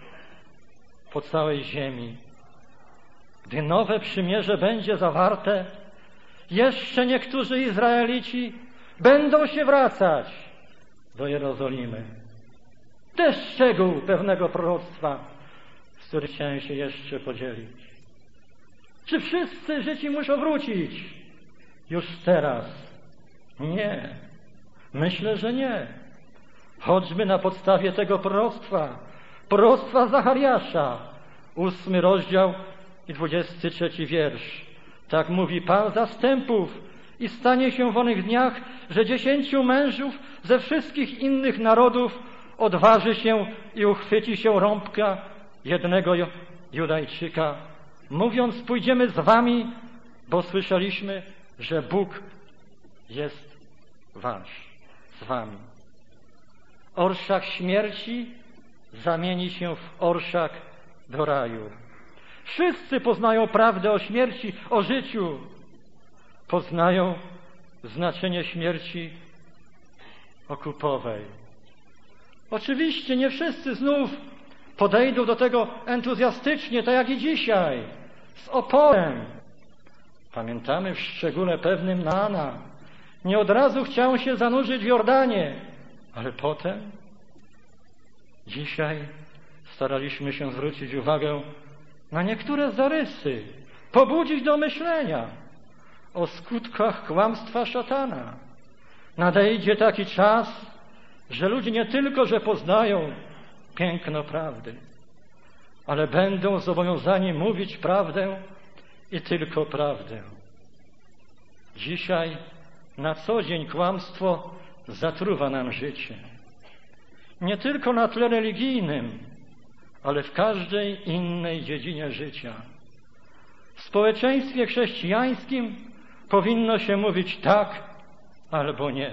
po całej ziemi. Gdy nowe przymierze będzie zawarte, jeszcze niektórzy Izraelici będą się wracać do Jerozolimy. Też szczegół pewnego proroctwa, z którym chciałem się jeszcze podzielić. Czy wszyscy Żydzi muszą wrócić już teraz? Nie. Myślę, że nie. Choćby na podstawie tego proroctwa Zachariasza, 8 rozdział i 23 wiersz. Tak mówi Pan zastępów: i stanie się w onych dniach, że 10 mężów ze wszystkich innych narodów odważy się i uchwyci się rąbka jednego Judajczyka, mówiąc: pójdziemy z wami, bo słyszeliśmy, że Bóg jest wasz, z wami. Orszak śmierci zamieni się w orszak do raju. Wszyscy poznają prawdę o śmierci, o życiu. Poznają znaczenie śmierci okupowej. Oczywiście nie wszyscy znów podejdą do tego entuzjastycznie, tak jak i dzisiaj, z oporem. Pamiętamy w szczególe pewnym Naana. Nie od razu chciał się zanurzyć w Jordanie, ale potem, dzisiaj staraliśmy się zwrócić uwagę na niektóre zarysy, pobudzić do myślenia o skutkach kłamstwa szatana. Nadejdzie taki czas, że ludzie nie tylko, że poznają piękno prawdy, ale będą zobowiązani mówić prawdę i tylko prawdę. Dzisiaj na co dzień kłamstwo zatruwa nam życie. Nie tylko na tle religijnym, ale w każdej innej dziedzinie życia. W społeczeństwie chrześcijańskim powinno się mówić tak albo nie.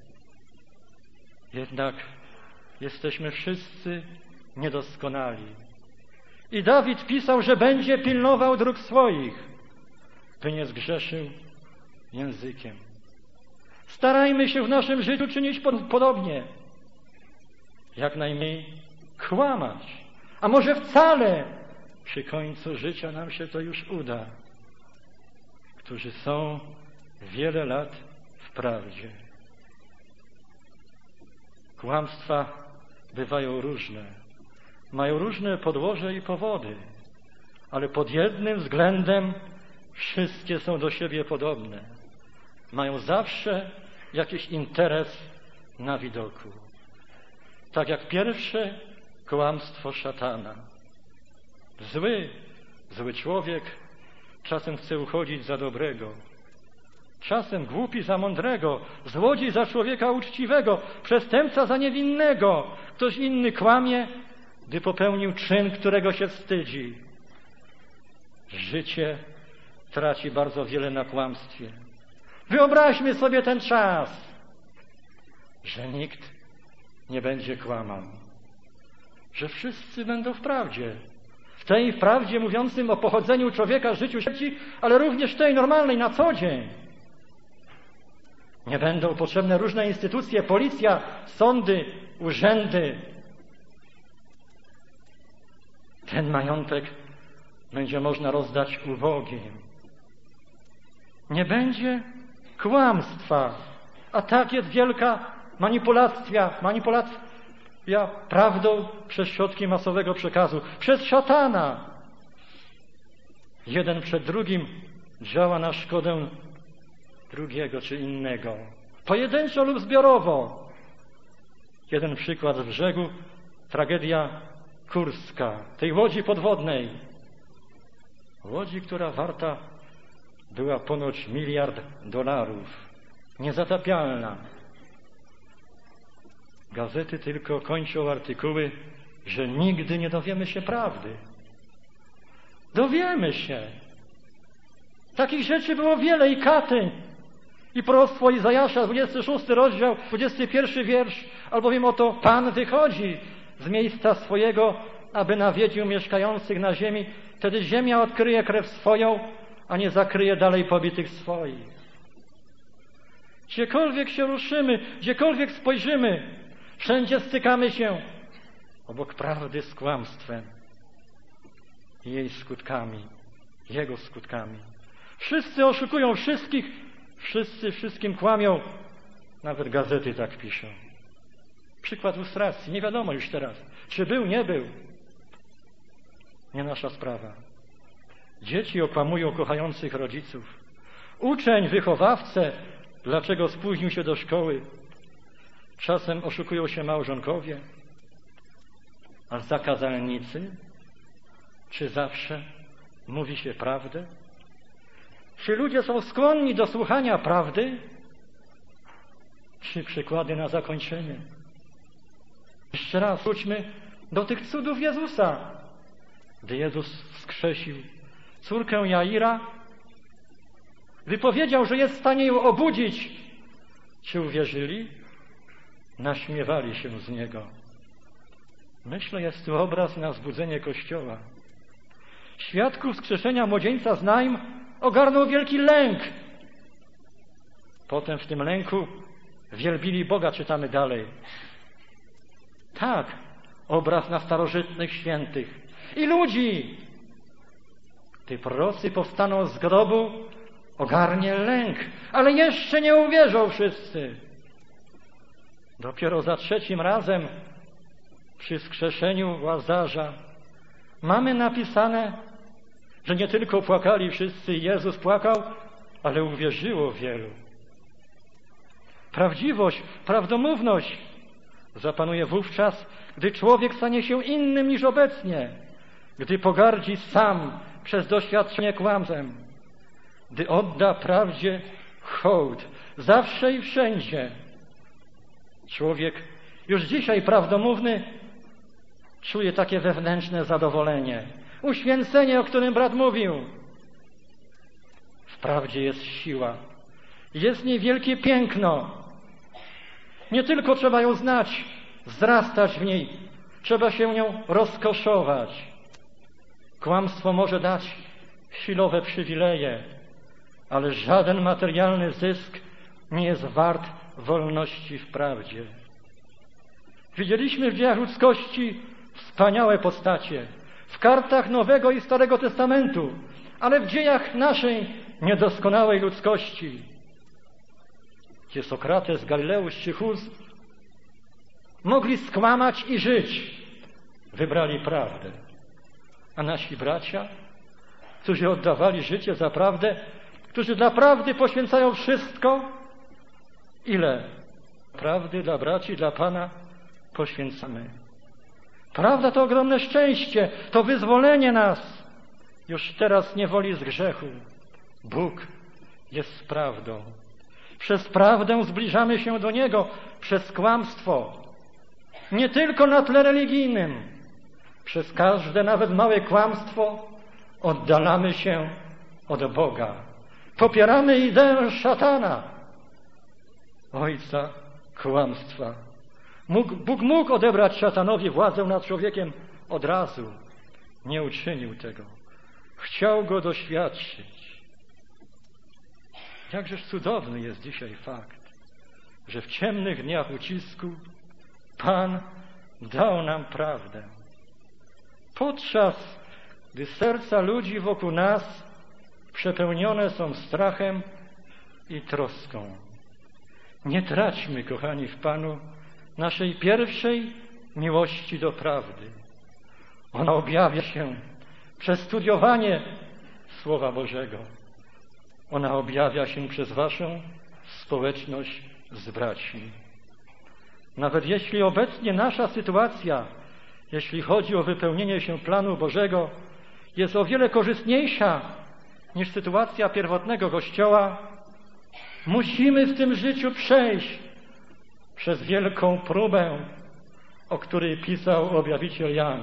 Jednak jesteśmy wszyscy niedoskonali. I Dawid pisał, że będzie pilnował dróg swoich, by nie zgrzeszył językiem. Starajmy się w naszym życiu czynić podobnie. Jak najmniej kłamać. A może wcale przy końcu życia nam się to już uda. Którzy są wiele lat w prawdzie. Kłamstwa bywają różne. Mają różne podłoże i powody. Ale pod jednym względem wszystkie są do siebie podobne. Mają zawsze jakiś interes na widoku. Tak jak pierwsze kłamstwo szatana. Zły człowiek czasem chce uchodzić za dobrego. Czasem głupi za mądrego, złodziej za człowieka uczciwego, przestępca za niewinnego. Ktoś inny kłamie, gdy popełnił czyn, którego się wstydzi. Życie traci bardzo wiele na kłamstwie. Wyobraźmy sobie ten czas, że nikt nie będzie kłamał, że wszyscy będą w prawdzie. W tej prawdzie mówiącym o pochodzeniu człowieka, życiu, śmierci, ale również tej normalnej na co dzień. Nie będą potrzebne różne instytucje, policja, sądy, urzędy. Ten majątek będzie można rozdać ubogim. Nie będzie kłamstwa, a tak jest wielka manipulacja prawdą przez środki masowego przekazu, przez szatana. Jeden przed drugim działa na szkodę drugiego czy innego. Pojedynczo lub zbiorowo. Jeden przykład z brzegu, tragedia kurska, tej łodzi podwodnej. Łodzi, która warta była ponoć $1 miliard. Niezatapialna. Gazety tylko kończą artykuły, że nigdy nie dowiemy się prawdy. Dowiemy się. Takich rzeczy było wiele i Katyń, i proroctwo Izajasza, 26 rozdział, 21 wiersz, albowiem oto Pan wychodzi z miejsca swojego, aby nawiedził mieszkających na ziemi. Wtedy ziemia odkryje krew swoją, a nie zakryje dalej pobitych swoich. Gdziekolwiek się ruszymy, gdziekolwiek spojrzymy, wszędzie stykamy się obok prawdy z kłamstwem i jej skutkami, jego skutkami. Wszyscy oszukują wszystkich, wszyscy wszystkim kłamią, nawet gazety tak piszą. Przykład lustracji, nie wiadomo już teraz, czy był, nie był. Nie nasza sprawa. Dzieci okłamują kochających rodziców. Uczeń, wychowawcę, dlaczego spóźnił się do szkoły. Czasem oszukują się małżonkowie, a zakazalnicy, czy zawsze mówi się prawdę? Czy ludzie są skłonni do słuchania prawdy? Czy przykłady na zakończenie? Jeszcze raz wróćmy do tych cudów Jezusa. Gdy Jezus wskrzesił córkę Jaira, wypowiedział, że jest w stanie ją obudzić. Czy uwierzyli? Naśmiewali się z Niego. Myślę, jest tu obraz na zbudzenie Kościoła. Świadków wskrzeszenia młodzieńca z Naim ogarnął wielki lęk. Potem w tym lęku wielbili Boga, czytamy dalej. Tak, obraz na starożytnych świętych i ludzi. Gdy prorocy powstaną z grobu, ogarnie lęk, ale jeszcze nie uwierzą wszyscy. Dopiero za 3. razem przy wskrzeszeniu Łazarza mamy napisane, że nie tylko płakali wszyscy i Jezus płakał, ale uwierzyło wielu. Prawdziwość, prawdomówność zapanuje wówczas, gdy człowiek stanie się innym niż obecnie, gdy pogardzi sam przez doświadczenie kłamstwem, gdy odda prawdzie hołd zawsze i wszędzie. Człowiek już dzisiaj prawdomówny czuje takie wewnętrzne zadowolenie, uświęcenie, o którym brat mówił. W prawdzie jest siła, jest w niej wielkie piękno. Nie tylko trzeba ją znać, wzrastać w niej, trzeba się nią rozkoszować. Kłamstwo może dać chwilowe przywileje, ale żaden materialny zysk nie jest wart wolności w prawdzie. Widzieliśmy w dziejach ludzkości wspaniałe postacie, w kartach Nowego i Starego Testamentu, ale w dziejach naszej niedoskonałej ludzkości, gdzie Sokrates, Galileusz czy Hus mogli skłamać i żyć, wybrali prawdę. A nasi bracia, którzy oddawali życie za prawdę, którzy dla prawdy poświęcają wszystko, ile prawdy dla braci, dla Pana poświęcamy. Prawda to ogromne szczęście, to wyzwolenie nas już teraz z niewoli z grzechu. Bóg jest prawdą. Przez prawdę zbliżamy się do Niego, przez kłamstwo. Nie tylko na tle religijnym. Przez każde, nawet małe kłamstwo oddalamy się od Boga. Popieramy ideę szatana, ojca kłamstwa. Bóg mógł odebrać szatanowi władzę nad człowiekiem od razu. Nie uczynił tego. Chciał go doświadczyć. Jakżeż cudowny jest dzisiaj fakt, że w ciemnych dniach ucisku Pan dał nam prawdę. Podczas gdy serca ludzi wokół nas przepełnione są strachem i troską. Nie traćmy, kochani, w Panu naszej pierwszej miłości do prawdy. Ona objawia się przez studiowanie Słowa Bożego. Ona objawia się przez waszą społeczność z braćmi. Nawet jeśli obecnie nasza sytuacja, jeśli chodzi o wypełnienie się planu Bożego, jest o wiele korzystniejsza niż sytuacja pierwotnego Kościoła, musimy w tym życiu przejść przez wielką próbę, o której pisał objawiciel Jan.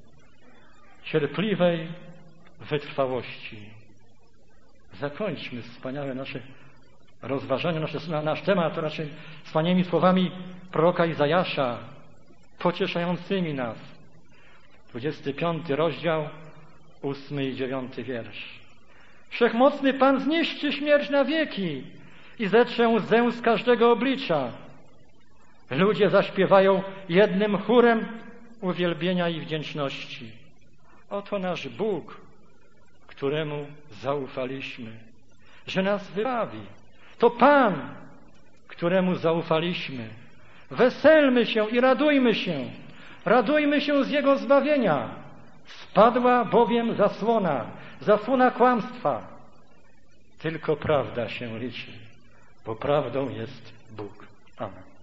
Cierpliwej wytrwałości. Zakończmy wspaniałe nasze rozważania, nasz temat raczej wspaniałymi słowami proroka Izajasza, pocieszającymi nas. 25 rozdział, 8 i 9 wiersz. Wszechmocny Pan zniszczy śmierć na wieki i zetrze łzę z każdego oblicza. Ludzie zaśpiewają jednym chórem uwielbienia i wdzięczności. Oto nasz Bóg, któremu zaufaliśmy, że nas wybawi. To Pan, któremu zaufaliśmy. Weselmy się i radujmy się. Radujmy się z Jego zbawienia. Spadła bowiem zasłona kłamstwa. Tylko prawda się liczy, bo prawdą jest Bóg. Amen.